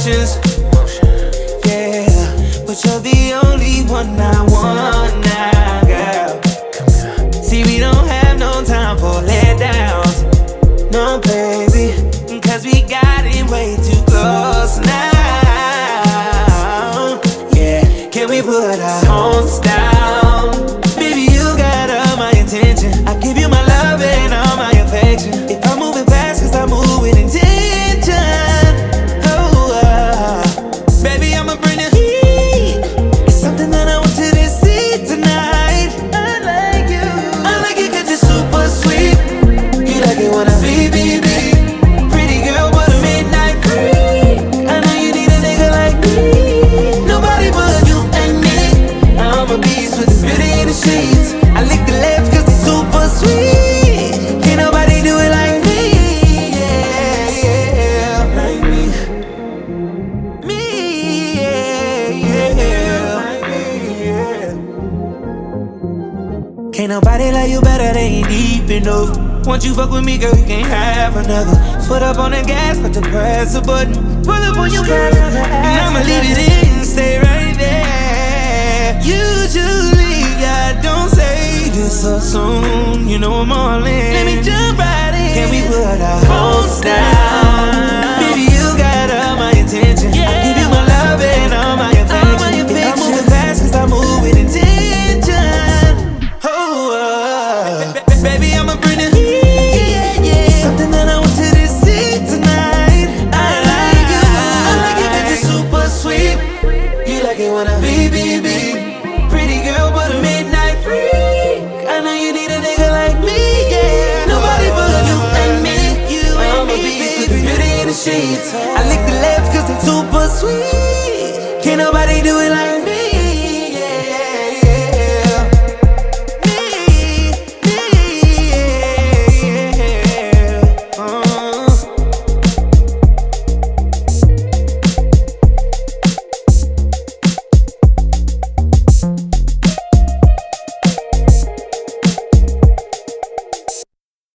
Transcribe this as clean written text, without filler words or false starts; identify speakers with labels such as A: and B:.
A: emotions. Yeah, but you're the only one I want now, girl. See, we don't have no time for letdowns. No, baby, cause we got it way too close now. Yeah, can we put our homes down? Baby, you got all my attention. I give you my love and all my affection. If I'm moving fast, cause I move with intention. Oh, baby, I'ma bring the heat. It's something that I want you to see tonight. I like you. I like it cause you're super sweet. You like it when I be. Pretty girl, but a midnight freak. I know you need a nigga like me. Nobody but you and me. I'm a beast with the beauty in the sheets. I lick the lips cause they're super sweet. Can't nobody do it like me. Yeah, yeah, like me. Me, yeah, like me, yeah. Can't nobody like you better, they ain't deep enough. Once you fuck with me, girl, you can't have another. Foot up on the gas, but to press a button. Pull up on your car, and I'ma leave it in, stay right there. Usually, I don't say this so soon. You know I'm all in. Let me jump right in. Can we put our homes down? Baby, you got all my attention. I give you my love and all my affection. If I'm moving fast, cause I move with intention. Oh, baby, I'ma bring the heat. Something that I want you to see tonight. I like you. I like it cause you're super sweet. You like it when I be. Pretty girl, but a midnight freak. I know you need a nigga like me, yeah. Nobody but you and me. I'm a beast with the beauty in the sheets. I lick the lips cause they're super sweet. Can't nobody do it like